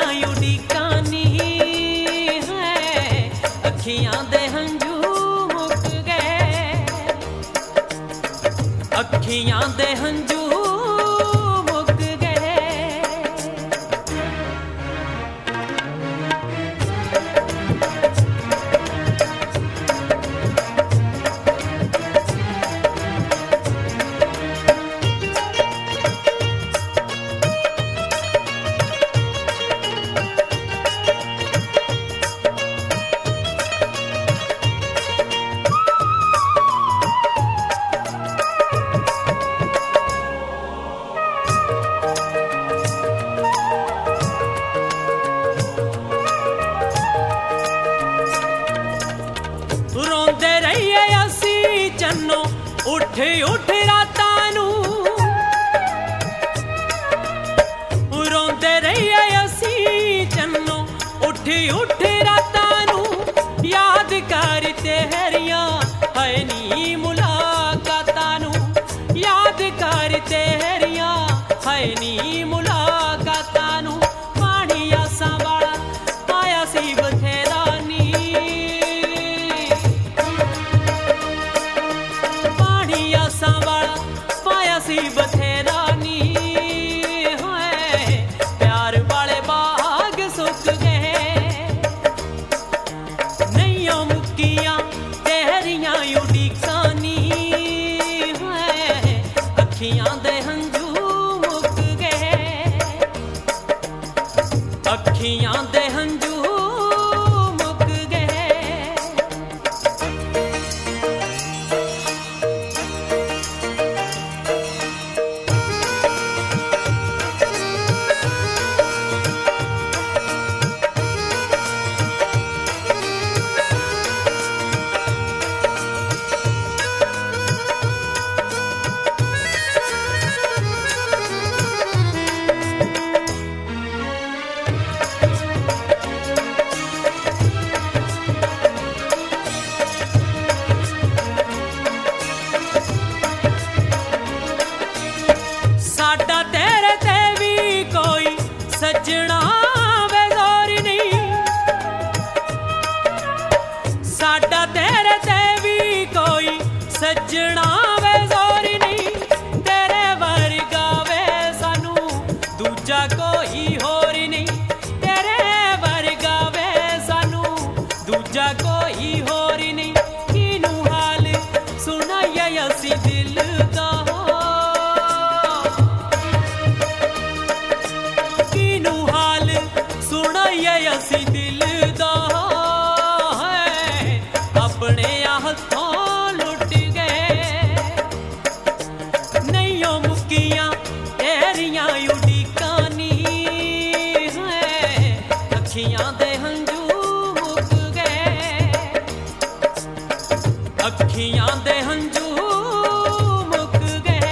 उड़ीकां नी है अखियां दे हंझू मुक गए, अखियां दे हंझू मुक गए। रोंदे रहिए असी चन्नो उठ उठ रातां नू, रोंदे रहिए असी चन्नो उठ उठ रातां नू। याद कर तेरियां है नी मुलाकातां नू, याद कर तेरियां है नी मुलाकातां नू। पानी आसां वाला पाया सी बथेरा नी, पाया सी बथेरा नी है प्यार वाले बाग सुक गए। नहीं मुक्कियां तेरियां उड़ीकां नी है अखियां दे हंझू मुक गए, अखियां दे हंझू मुक गए। साडा तेरे ते भी कोई सजना वे जोर नहीं, साडा तेरे ते भी कोई सजना वे जोर नहीं। तेरे वर्गा वे सानू दूजा कोई होर नहीं, तेरे वर्गा वे सानू दूजा कोई होर नहीं। किनू हाल सुनाइए असी दिल दा, असी दिल दा है अपने हथों लुट गए। नहीं मुक्कियां तेरियां उड़ीकां नी है अखियां दे हंझू मुक गए, अखियां दे हंझू मुक गए।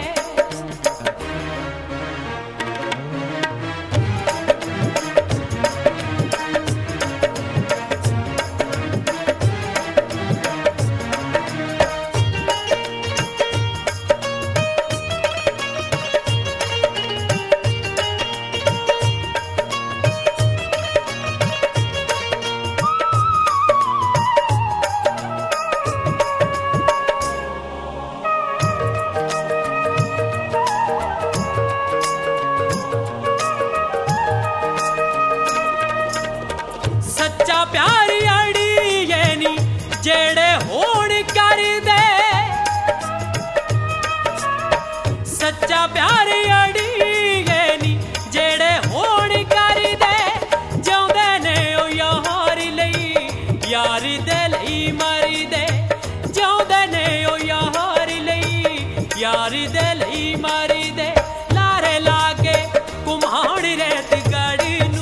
सच्चा प्यार अड़ी ये नी जेड़े होण कर दे, सच्चा प्यार अड़ी ये नी जेड़े होण कर दे। जिउंदे ने ओ यार लई यार दे लई मर दे, जिउंदे ने ओ यार लई यार दे लई मर दे। लारे लागे घुमाण रेत गड़ नू,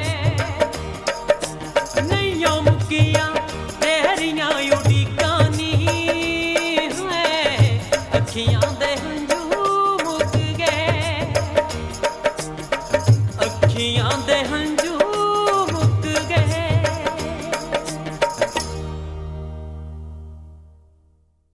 मुक्कियां तेरियां उड़ीकां नी अखियां